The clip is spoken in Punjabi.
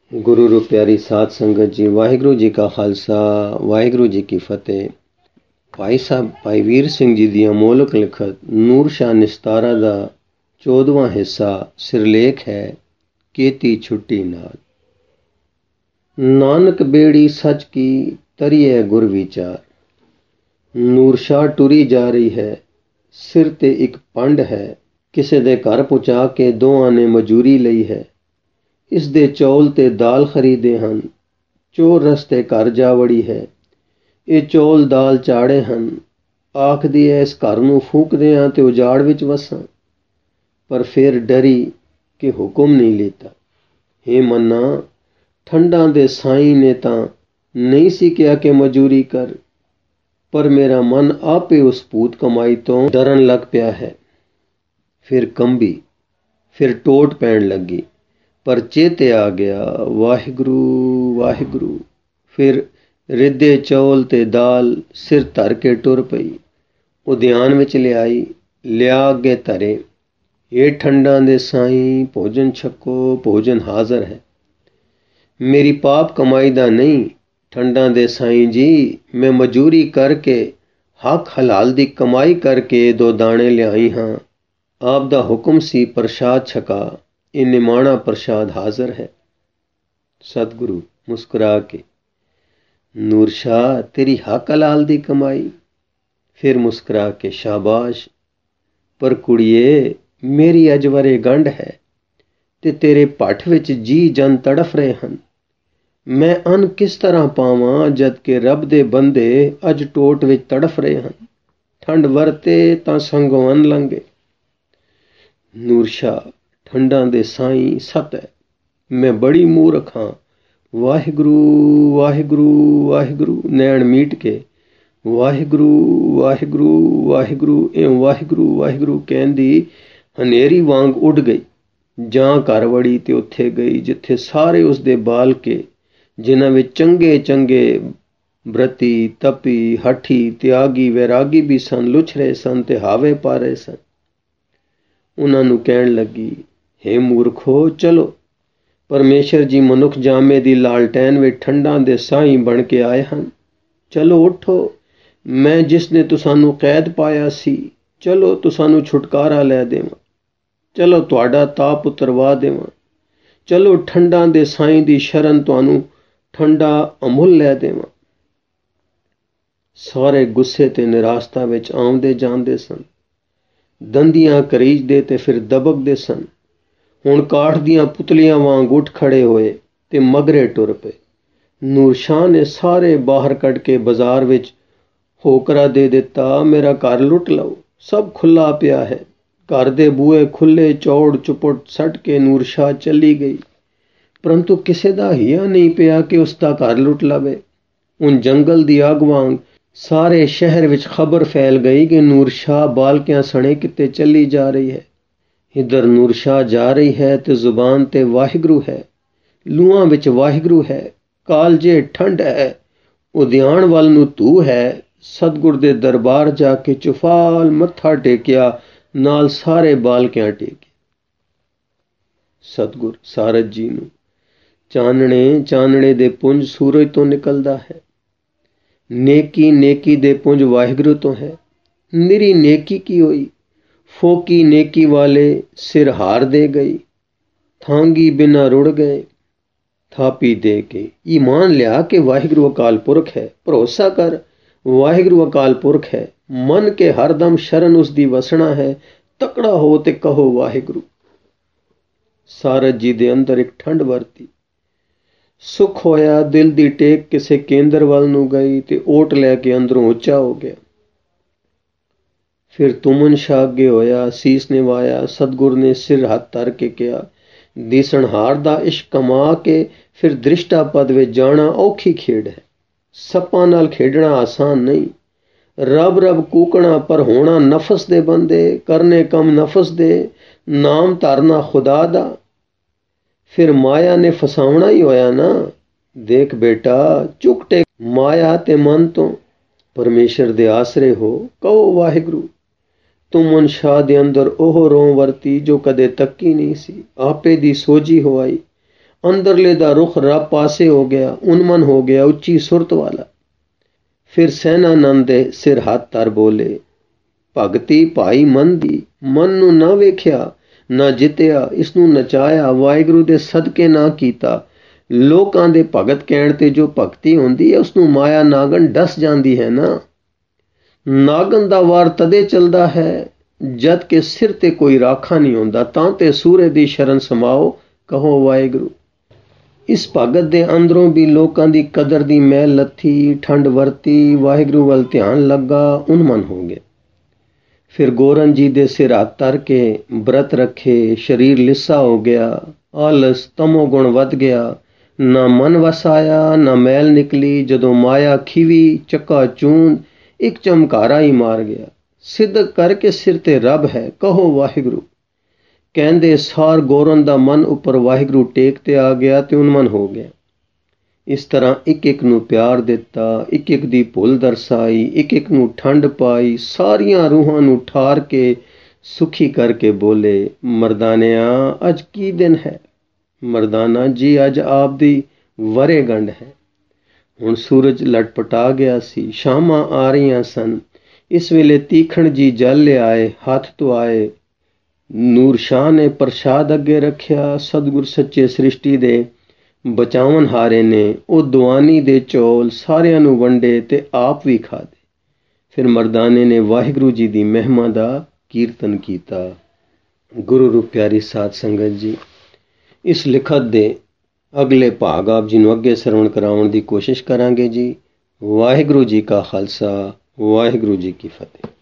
ਗੁਰੂ ਰੂ ਪਿਆਰੀ ਸਾਧ ਸੰਗਤ ਜੀ, ਵਾਹਿਗੁਰੂ ਜੀ ਕਾ ਖਾਲਸਾ, ਵਾਹਿਗੁਰੂ ਜੀ ਕੀ ਫਤਿਹ। ਭਾਈ ਸਾਹਿਬ ਭਾਈ ਵੀਰ ਸਿੰਘ ਜੀ ਦੀ ਅਮੋਲਕ ਲਿਖਤ ਨੂਰ ਸ਼ਾਹ ਨਿਸਤਾਰਾ ਦਾ 14ਵਾਂ ਹਿੱਸਾ ਸਿਰਲੇਖ ਹੈ ਕੀਤੀ ਛੁੱਟੀ ਨਾਲ। ਨਾਨਕ ਬੇੜੀ ਸੱਚ ਕੀ ਤਰੀਏ ਗੁਰ ਵਿਚਾਰ। ਨੂਰ ਸ਼ਾਹ ਟੁਰੀ ਜਾ ਰਹੀ ਹੈ, ਸਿਰ ਤੇ ਇੱਕ ਪੰਡ ਹੈ। ਕਿਸੇ ਦੇ ਘਰ ਪਹੁੰਚਾ ਕੇ ਦੋਵਾਂ ਨੇ ਮਜ਼ਦੂਰੀ ਲਈ ਹੈ। ਇਸ ਦੇ ਚੌਲ ਤੇ ਦਾਲ ਖਰੀਦੇ ਹਨ। ਚੋਰ ਰਸਤੇ ਘਰ ਜਾ ਵੜੀ ਹੈ। ਇਹ ਚੌਲ ਦਾਲ ਚਾੜੇ ਹਨ। ਆਖਦੀ ਹੈ ਇਸ ਘਰ ਨੂੰ ਫੂਕਦਿਆਂ ਤੇ ਉਜਾੜ ਵਿੱਚ ਵਸਾਂ, ਪਰ ਫਿਰ ਡਰੀ ਕਿ ਹੁਕਮ ਨਹੀਂ ਲੀਤਾ। ਹੇ ਮੰਨਾ, ਠੰਡਾਂ ਦੇ ਸਾਈਂ ਨੇ ਤਾਂ ਨਹੀਂ ਸੀ ਕਿਹਾ ਕਿ ਮਜ਼ਦੂਰੀ ਕਰ, ਪਰ ਮੇਰਾ ਮਨ ਆਪੇ ਉਸ ਭੂਤ ਕਮਾਈ ਤੋਂ ਡਰਨ ਲੱਗ ਪਿਆ ਹੈ। ਫਿਰ ਕੰਬੀ, ਫਿਰ ਟੋਟ ਪੈਣ ਲੱਗੀ, ਪਰ ਚੇਤੇ ਆ ਗਿਆ ਵਾਹਿਗੁਰੂ ਵਾਹਿਗੁਰੂ। ਫਿਰ ਰਿੱਧੇ ਚੌਲ ਤੇ ਦਾਲ ਸਿਰ ਧਰ ਕੇ ਟੁਰ ਪਈ। ਉਦਿਆਨ ਵਿੱਚ ਲਿਆ ਅੱਗੇ ਧਰੇ। ਇਹ ਠੰਡਾਂ ਦੇ ਸਾਈਂ, ਭੋਜਨ ਛਕੋ, ਭੋਜਨ ਹਾਜ਼ਰ ਹੈ। ਮੇਰੀ ਪਾਪ ਕਮਾਈ ਦਾ ਨਹੀਂ, ਠੰਡਾਂ ਦੇ ਸਾਈਂ ਜੀ, ਮੈਂ ਮਜ਼ਦੂਰੀ ਕਰਕੇ ਹੱਕ ਹਲਾਲ ਦੀ ਕਮਾਈ ਕਰਕੇ 2 ਦਾਣੇ ਲਿਆਈ ਹਾਂ। ਆਪ ਦਾ ਹੁਕਮ ਸੀ ਪ੍ਰਸ਼ਾਦ ਛਕਾ, ਇਹ ਨਿਮਾਣਾ ਪ੍ਰਸ਼ਾਦ ਹਾਜ਼ਰ ਹੈ। ਸਤਿਗੁਰੂ ਮੁਸਕਰਾ ਕੇ, ਨੂਰ ਸ਼ਾਹ ਤੇਰੀ ਹੱਕ ਹਲਾਲ ਦੀ ਕਮਾਈ। ਫਿਰ ਮੁਸਕਰਾ ਕੇ, ਸ਼ਾਬਾਸ਼, ਪਰ ਕੁੜੀਏ ਮੇਰੀ ਅਜਵਰੇ ਗੰਢ ਹੈ ਤੇ ਤੇਰੇ ਭੱਠ ਵਿੱਚ ਜੀ ਜਨ ਤੜਫ ਰਹੇ ਹਨ। ਮੈਂ ਅੰਨ ਕਿਸ ਤਰ੍ਹਾਂ ਪਾਵਾਂ ਜਦ ਕਿ ਰੱਬ ਦੇ ਬੰਦੇ ਅੱਜ ਟੋਟ ਵਿੱਚ ਤੜਫ ਰਹੇ ਹਨ। ਠੰਡ ਵਰਤੇ ਤਾਂ ਸੰਗੋਂ ਅੰਨ ਲੰਘੇ। ਨੂਰ ਸ਼ਾਹ, ਠੰਡਾਂ ਦੇ ਸਾਈਂ ਸਤ ਹੈ, ਮੈਂ ਬੜੀ ਮੂਰਖ ਹਾਂ। ਵਾਹਿਗੁਰੂ ਵਾਹਿਗੁਰੂ ਵਾਹਿਗੁਰੂ, ਨੈਣ ਮੀਟ ਕੇ ਵਾਹਿਗੁਰੂ ਵਾਹਿਗੁਰੂ ਵਾਹਿਗੁਰੂ, ਇਹ ਵਾਹਿਗੁਰੂ ਵਾਹਿਗੁਰੂ ਕਹਿੰਦੀ ਹਨੇਰੀ ਵਾਂਗ ਉੱਡ ਗਈ। ਜਾਂ ਘਰ ਵੜੀ ਤੇ ਉੱਥੇ ਗਈ ਜਿੱਥੇ ਸਾਰੇ ਉਸਦੇ ਬਾਲ ਕੇ, ਜਿਨ੍ਹਾਂ ਵਿੱਚ ਚੰਗੇ ਚੰਗੇ ਬ੍ਰਤੀ, ਤਪੀ, ਹਠੀ, ਤਿਆਗੀ, ਵੈਰਾਗੀ ਵੀ ਸਨ, ਲੁੱਛ ਰਹੇ ਸਨ ਤੇ ਹਾਵੇ ਪਾ ਰਹੇ ਸਨ। ਉਹਨਾਂ ਨੂੰ ਕਹਿਣ ਲੱਗੀ, ਹੇ ਮੂਰਖੋ, ਚਲੋ, ਪਰਮੇਸ਼ਰ ਜੀ ਮਨੁੱਖ ਜਾਮੇ ਦੀ ਲਾਲਟੈਨ ਵਿੱਚ ਠੰਡਾਂ ਦੇ ਸਾਈਂ ਬਣ ਕੇ ਆਏ ਹਨ। ਚਲੋ ਉੱਠੋ, ਮੈਂ ਜਿਸ ਨੇ ਤੁਸਾਨੂੰ ਕੈਦ ਪਾਇਆ ਸੀ, ਚਲੋ ਤੁਸਾਨੂੰ ਛੁਟਕਾਰਾ ਲੈ ਦੇਵਾਂ। ਚਲੋ ਤੁਹਾਡਾ ਤਾਪ ਉਤਰਵਾ ਦੇਵਾਂ। ਚਲੋ ਠੰਡਾਂ ਦੇ ਸਾਈਂ ਦੀ ਸ਼ਰਨ ਤੁਹਾਨੂੰ ਠੰਡਾ ਅਮੁੱਲ ਲੈ ਦੇਵਾਂ। ਸਾਰੇ ਗੁੱਸੇ ਤੇ ਨਿਰਾਸ਼ਤਾ ਵਿੱਚ ਆਉਂਦੇ ਜਾਂਦੇ ਸਨ। ਦੰਦੀਆਂ ਕਰੀਚਦੇ ਤੇ ਫਿਰ ਦਬਕਦੇ ਸਨ। ਹੁਣ ਕਾਠ ਦੀਆਂ ਪੁਤਲੀਆਂ ਵਾਂਗ ਉੱਠ ਖੜੇ ਹੋਏ ਤੇ ਮਗਰੇ ਟੁਰ ਪਏ। ਨੂਰ ਸ਼ਾਹ ਨੇ ਸਾਰੇ ਬਾਹਰ ਕੱਢ ਕੇ ਬਾਜ਼ਾਰ ਵਿੱਚ ਹੋਕਰਾ ਦੇ ਦਿੱਤਾ, ਮੇਰਾ ਘਰ ਲੁੱਟ ਲਓ, ਸਭ ਖੁੱਲ੍ਹਾ ਪਿਆ ਹੈ। ਘਰ ਦੇ ਬੂਹੇ ਖੁੱਲ੍ਹੇ ਚੌੜ ਚੁਪਟ ਸੱਟ ਕੇ ਨੂਰ ਸ਼ਾਹ ਚੱਲੀ ਗਈ, ਪਰੰਤੂ ਕਿਸੇ ਦਾ ਹਿਆ ਨਹੀਂ ਪਿਆ ਕਿ ਉਸ ਦਾ ਘਰ ਲੁੱਟ ਲਵੇ। ਹੁਣ ਜੰਗਲ ਦੀ ਅੱਗ ਵਾਂਗ ਸਾਰੇ ਸ਼ਹਿਰ ਵਿੱਚ ਖਬਰ ਫੈਲ ਗਈ ਕਿ ਨੂਰ ਸ਼ਾਹ ਬਾਲਕਿਆਂ ਸਣੇ ਕਿਤੇ ਚੱਲੀ ਜਾ ਰਹੀ ਹੈ। ਇੱਧਰ ਨੂਰ ਸ਼ਾਹ ਜਾ ਰਹੀ ਹੈ ਤੇ ਜ਼ੁਬਾਨ ਤੇ ਵਾਹਿਗੁਰੂ ਹੈ, ਲੂਹਾਂ ਵਿੱਚ ਵਾਹਿਗੁਰੂ ਹੈ, ਕਾਲਜੇ ਠੰਡ ਹੈ, ਉਦਿਆਣ ਵੱਲ ਨੂੰ ਧੂ ਹੈ। ਸਤਿਗੁਰ ਦੇ ਦਰਬਾਰ ਜਾ ਕੇ ਚੁਫਾਲ ਮੱਥਾ ਟੇਕਿਆ, ਨਾਲ ਸਾਰੇ ਬਾਲਕਿਆਂ ਟੇਕੇ। ਸਤਿਗੁਰ ਸਾਰਦ ਜੀ ਨੂੰ ਚਾਨਣੇ ਦੇ ਪੁੰਜ ਸੂਰਜ ਤੋਂ ਨਿਕਲਦਾ ਹੈ। ਨੇਕੀ ਦੇ ਪੁੰਜ ਵਾਹਿਗੁਰੂ ਤੋਂ ਹੈ। ਨਿਰੀ ਨੇਕੀ ਕੀ ਹੋਈ, ਫੋਕੀ ਨੇਕੀ ਵਾਲੇ ਸਿਰ ਹਾਰ ਦੇ ਗਈ। ਥਾਂਗੀ ਬਿਨਾ ਰੁੜ ਗਏ। ਥਾਪੀ ਦੇ ਕੇ ਈਮਾਨ ਲਿਆ ਕਿ ਵਾਹਿਗੁਰੂ ਅਕਾਲ ਪੁਰਖ ਹੈ। ਭਰੋਸਾ ਕਰ, ਵਾਹਿਗੁਰੂ ਅਕਾਲ ਪੁਰਖ ਹੈ। ਮਨ ਕੇ ਹਰਦਮ ਸ਼ਰਨ ਉਸ ਦੀ ਵਸਣਾ ਹੈ। ਤਕੜਾ ਹੋ ਤੇ ਕਹੋ ਵਾਹਿਗੁਰੂ। ਸਾਰਦ ਜੀ ਦੇ ਅੰਦਰ ਇੱਕ ਠੰਡ ਵਰਤੀ। ਸੁੱਖ ਹੋਇਆ, ਦਿਲ ਦੀ ਟੇਕ ਕਿਸੇ ਕੇਂਦਰ ਵੱਲ ਨੂੰ ਗਈ ਤੇ ਓਟ ਲੈ ਕੇ ਅੰਦਰੋਂ ਉੱਚਾ ਹੋ ਗਿਆ। ਫਿਰ ਤੁਮਨ ਸ਼ਾਹ ਅੱਗੇ ਹੋਇਆ, ਸੀਸ ਨਿਵਾਇਆ। ਸਤਿਗੁਰ ਨੇ ਸਿਰ ਹੱਥ ਧਰ ਕੇ ਕਿਹਾ, ਦਿਸਣਹਾਰ ਦਾ ਇਸ਼ਕ ਕਮਾ ਕੇ ਫਿਰ ਦ੍ਰਿਸ਼ਟਾ ਪਦ ਵਿੱਚ ਜਾਣਾ ਔਖੀ ਖੇਡ ਹੈ। ਸੱਪਾਂ ਨਾਲ ਖੇਡਣਾ ਆਸਾਨ ਨਹੀਂ। ਰੱਬ ਕੂਕਣਾ ਪਰ ਹੋਣਾ ਨਫਸ ਦੇ ਬੰਦੇ, ਕਰਨੇ ਕੰਮ ਨਫਸ ਦੇ, ਨਾਮ ਧਰਨਾ ਖੁਦਾ ਦਾ। ਫਿਰ ਮਾਇਆ ਨੇ ਫਸਾਉਣਾ ਹੀ ਹੋਇਆ ਨਾ। ਦੇਖ ਬੇਟਾ, ਚੁੱਕ ਟੇਕ ਮਾਇਆ ਤੇ ਮਨ ਤੋਂ, ਪਰਮੇਸ਼ਰ ਦੇ ਆਸਰੇ ਹੋ, ਕਹੋ ਵਾਹਿਗੁਰੂ। ਤੁਮਨ ਸ਼ਾਹ ਦੇ ਅੰਦਰ ਉਹ ਰੋਂ ਵਰਤੀ ਜੋ ਕਦੇ ਤੱਕੀ ਨਹੀਂ ਸੀ। ਆਪੇ ਦੀ ਸੋਝੀ ਹੋਈ, ਅੰਦਰਲੇ ਦਾ ਰੁਖ ਰੱਬ ਪਾਸੇ ਹੋ ਗਿਆ, ਉਨਮਨ ਹੋ ਗਿਆ, ਉੱਚੀ ਸੁਰਤ ਵਾਲਾ। ਫਿਰ ਸੈਨਾਨੰਦ ਦੇ ਸਿਰ ਹੱਥ ਧਰ ਬੋਲੇ, ਭਗਤੀ ਭਾਈ ਮਨ ਦੀ, ਮਨ ਨੂੰ ਨਾ ਵੇਖਿਆ, ਨਾ ਜਿੱਤਿਆ, ਇਸ ਨੂੰ ਨਚਾਇਆ, ਵਾਹਿਗੁਰੂ ਦੇ ਸਦਕੇ ਨਾ ਕੀਤਾ। ਲੋਕਾਂ ਦੇ ਭਗਤ ਕਹਿਣ ਤੇ ਜੋ ਭਗਤੀ ਹੁੰਦੀ ਹੈ, ਉਸ ਨੂੰ ਮਾਇਆ ਨਾਗਣ ਡਸ ਜਾਂਦੀ ਹੈ ਨਾ। ਨਾਗਣ ਦਾ ਵਾਰ ਤਦੇ ਚੱਲਦਾ ਹੈ ਜਦ ਕਿ ਸਿਰ ਤੇ ਕੋਈ ਰਾਖਾ ਨਹੀਂ ਹੁੰਦਾ। ਤਾਂ ਤੇ ਸੂਰੇ ਦੀ ਸ਼ਰਨ ਸਮਾਓ, ਕਹੋ ਵਾਹਿਗੁਰੂ। ਇਸ ਭਗਤ ਦੇ ਅੰਦਰੋਂ ਵੀ ਲੋਕਾਂ ਦੀ ਕਦਰ ਦੀ ਮੈਲ ਲੱਥੀ, ਠੰਡ ਵਰਤੀ, ਵਾਹਿਗੁਰੂ ਵੱਲ ਧਿਆਨ ਲੱਗਾ, ਉਨਮਨ ਹੋ ਗਿਆ। ਫਿਰ ਗੋਰਨ ਜੀ ਦੇ ਸਿਰ ਹੱਥ ਧਰ ਕੇ ਬ੍ਰਤ ਰੱਖੇ, ਸਰੀਰ ਲਿੱਸਾ ਹੋ ਗਿਆ, ਆਲਸ ਤਮੋ ਗੁਣ ਵੱਧ ਗਿਆ, ਨਾ ਮਨ ਵਸ ਆਇਆ, ਨਾ ਮੈਲ ਨਿਕਲੀ। ਜਦੋਂ ਮਾਇਆ ਖੀਵੀ ਚੱਕਾ ਚੂੰਦ, ਇੱਕ ਚਮਕਾਰਾ ਹੀ ਮਾਰ ਗਿਆ। ਸਿੱਧਕ ਕਰਕੇ ਸਿਰ ਤੇ ਰੱਬ ਹੈ, ਕਹੋ ਵਾਹਿਗੁਰੂ। ਕਹਿੰਦੇ ਸਾਰ ਗੋਰਨ ਦਾ ਮਨ ਉੱਪਰ ਵਾਹਿਗੁਰੂ ਟੇਕ ਤੇ ਆ ਗਿਆ ਤੇ ਉਨਮਨ ਹੋ ਗਿਆ। ਇਸ ਤਰ੍ਹਾਂ ਇੱਕ ਇੱਕ ਨੂੰ ਪਿਆਰ ਦਿੱਤਾ, ਇੱਕ ਇੱਕ ਦੀ ਭੁੱਲ ਦਰਸਾਈ, ਇੱਕ ਇੱਕ ਨੂੰ ਠੰਡ ਪਾਈ, ਸਾਰੀਆਂ ਰੂਹਾਂ ਨੂੰ ਠਾਰ ਕੇ ਸੁਖੀ ਕਰਕੇ ਬੋਲੇ, ਮਰਦਾਨਿਆਂ ਅੱਜ ਕੀ ਦਿਨ ਹੈ? ਮਰਦਾਨਾ ਜੀ ਅੱਜ ਆਪ ਦੀ ਵਰ੍ਹੇਗੰਢ ਹੈ। ਹੁਣ ਸੂਰਜ ਲਟਪਟਾ ਗਿਆ ਸੀ, ਸ਼ਾਮਾਂ ਆ ਰਹੀਆਂ ਸਨ। ਇਸ ਵੇਲੇ ਤੀਖਣ ਜੀ ਜਲ ਲਿਆਏ, ਹੱਥ ਧੁਆਏ। ਨੂਰ ਸ਼ਾਹ ਨੇ ਪ੍ਰਸ਼ਾਦ ਅੱਗੇ ਰੱਖਿਆ। ਸਤਿਗੁਰ ਸੱਚੇ ਸ੍ਰਿਸ਼ਟੀ ਦੇ ਬਚਾਵਨ ਹਾਰੇ ਨੇ ਉਹ ਦੁਆਨੀ ਦੇ ਚੌਲ ਸਾਰਿਆਂ ਨੂੰ ਵੰਡੇ ਤੇ ਆਪ ਵੀ ਖਾਦੇ। ਫਿਰ ਮਰਦਾਨੇ ਨੇ ਵਾਹਿਗੁਰੂ ਜੀ ਦੀ ਮਹਿਮਾ ਦਾ ਕੀਰਤਨ ਕੀਤਾ। ਗੁਰੂ ਰੂਪ ਪਿਆਰੀ ਸਾਧ ਸੰਗਤ ਜੀ, ਇਸ ਲਿਖਤ ਦੇ ਅਗਲੇ ਭਾਗ ਆਪ ਜੀ ਨੂੰ ਅੱਗੇ ਸਰਵਣ ਕਰਾਉਣ ਦੀ ਕੋਸ਼ਿਸ਼ ਕਰਾਂਗੇ ਜੀ। ਵਾਹਿਗੁਰੂ ਜੀ ਕਾ ਖਾਲਸਾ, ਵਾਹਿਗੁਰੂ ਜੀ ਕੀ ਫਤਿਹ।